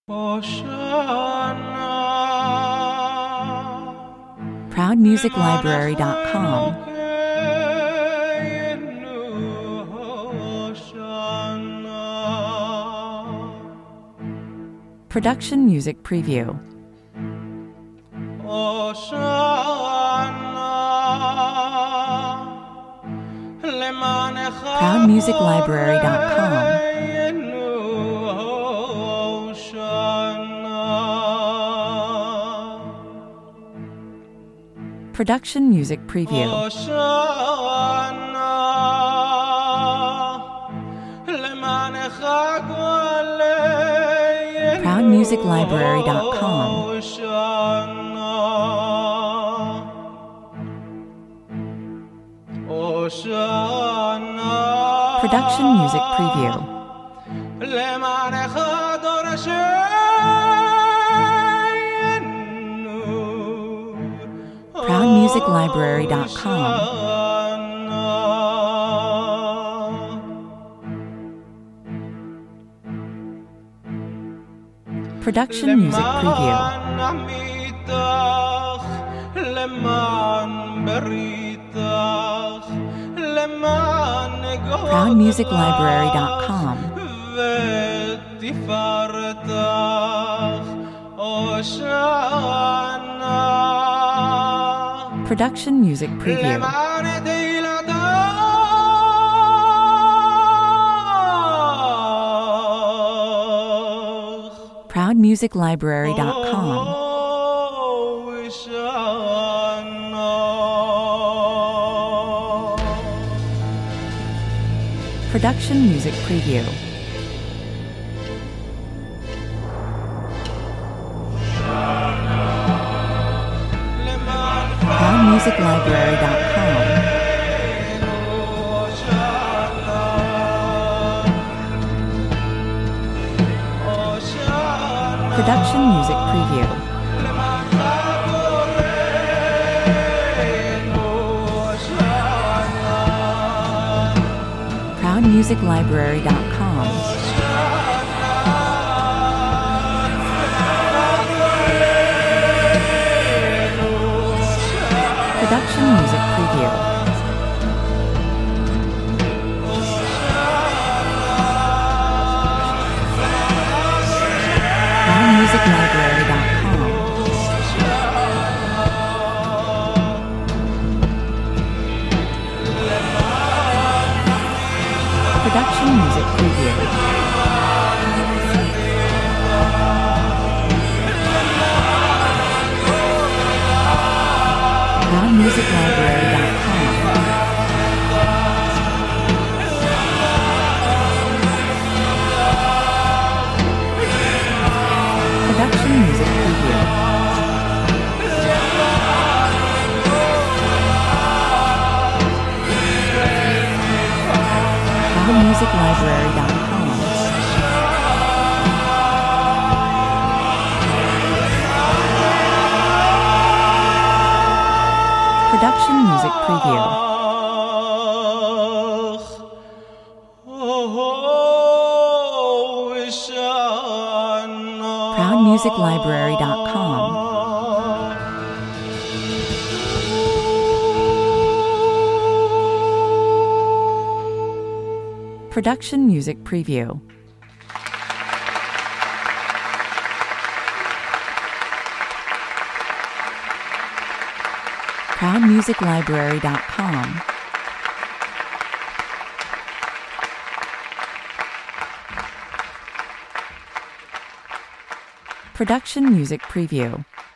ProudMusicLibrary.com. Production Music Preview. ProudMusicLibrary.com. Production Music Preview. ProudMusicLibrary.com. Production Music Preview. ProudMusicLibrary.com. Production Music Preview. ProudMusicLibrary.com. Production Music Preview. ProudMusicLibrary.com. Production Music Preview. ProudMusicLibrary.com. Production Music Preview. ProudMusicLibrary.com. Production Music Preview. ProudMusicLibrary.com. Production Music Preview. ProudMusicLibrary.com. Production Music Preview. ProudMusicLibrary.com. Production Music Preview. ProudMusicLibrary.com. Production Music Preview. ProudMusicLibrary.com. Production Music Preview.